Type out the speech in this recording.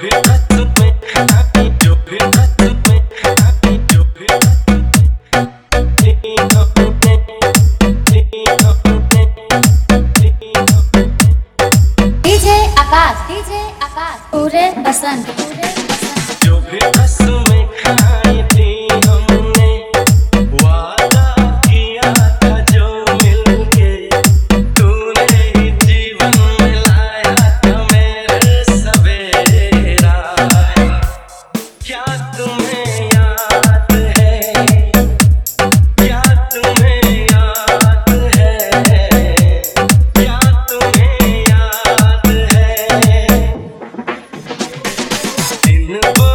भी रस्म में खाई, जो भी रस्म में खाई, जो भी रस्म में दी हमने, दी हमने, दी हमने। डीजे आकाश पूरे बसंत जो भी रस्म में खाई थी हमने, वादा किया था जो मिलके, तूने ही जीवन में लाया था मेरे सवेरा। क्या तुम्हें याद है, क्या तुम्हें याद है, क्या तुम्हें याद है दिन वो